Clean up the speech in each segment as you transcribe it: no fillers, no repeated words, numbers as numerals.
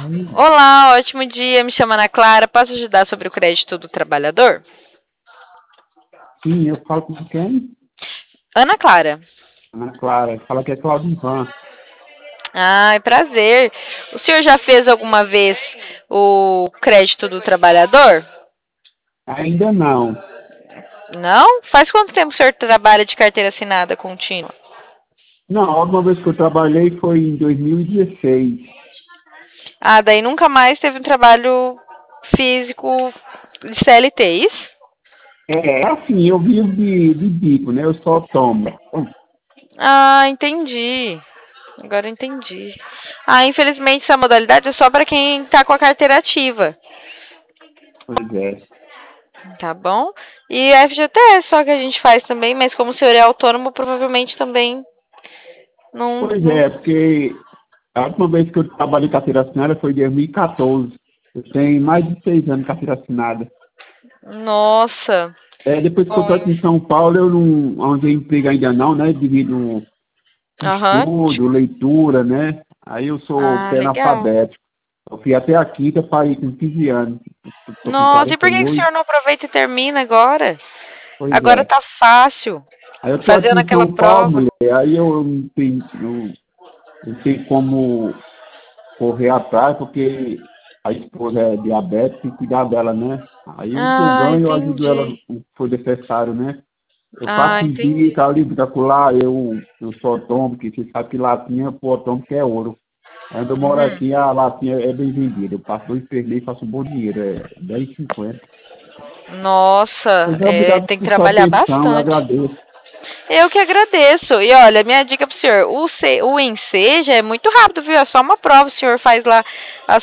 Olá, ótimo dia. Me chamo Ana Clara. Posso ajudar sobre o crédito do trabalhador? Sim, eu falo com quem? Ana Clara. Ana Clara. Fala que é Claudivan. Ai, prazer. O senhor já fez alguma vez o crédito do trabalhador? Ainda não. Não? Faz quanto tempo o senhor trabalha de carteira assinada contínua? Não, a última vez que eu trabalhei foi em 2016. Ah, daí nunca mais teve um trabalho físico de CLT, isso? É assim, eu vivo de bico, né? Eu sou autônomo. Ah, entendi. Agora eu entendi. Ah, infelizmente essa modalidade é só para quem está com a carteira ativa. Pois é. Tá bom? E a FGTS só que a gente faz também, mas como o senhor é autônomo, provavelmente também não, Pois não... é, porque a última vez que eu trabalhei carteira assinada foi em 2014. Eu tenho mais de 6 anos de carteira assinada. Nossa. Depois que eu estou aqui em São Paulo, eu não arranjei emprego ainda não, né? Devido Aham. estudo, leitura, né? Aí eu sou Ah, pé legal. analfabeto. Eu fui até a quinta, parei com 15 anos. Estou com Nossa, e por que que o 48. senhor não aproveita e termina agora? Pois Agora é. tá fácil. Aí eu estou aqui Fazendo em aquela São Paulo, prova. mulher. Aí eu não tenho como correr atrás, porque a esposa é diabética, tem que cuidar dela, né? Aí o que eu Ah, ganho, eu ajudo ela entendi. no que for necessário, né? Eu Ah, faço entendi. indica, livro da colar, eu sou autônomo, que você sabe que latinha, pro autônomo que é ouro. Onde eu moro Uhum. aqui, a latinha é bem vendida. Eu passo 2 pernil e faço um bom dinheiro, é 10,50. Nossa, Pois é, obrigado tem que por sua trabalhar atenção, eu bastante. agradeço. Eu que agradeço. E olha, minha dica pro senhor, o Enseja é muito rápido, viu? É só uma prova, o senhor faz lá a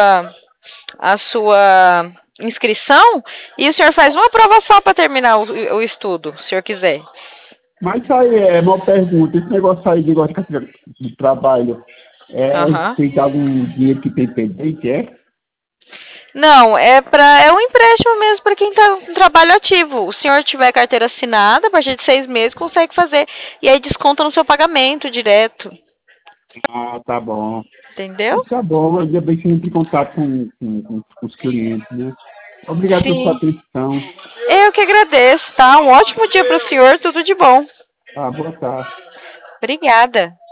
sua inscrição e o senhor faz uma prova só para terminar o estudo, se o senhor quiser. Mas isso aí é uma pergunta, esse negócio aí de negócio de carteira de trabalho, Aham. tem algum dinheiro que tem pendente, é? Não, é um empréstimo mesmo para quem está com trabalho ativo. O senhor tiver carteira assinada, a partir de 6 meses consegue fazer. E aí desconta no seu pagamento direto. Ah, tá bom. Entendeu? Mas tá bom, ainda bem que a gente em contato com os clientes, né? Obrigado pela sua Sim. atenção. Eu que agradeço, tá? Um ótimo dia para o senhor, tudo de bom. Ah, boa tarde. Obrigada.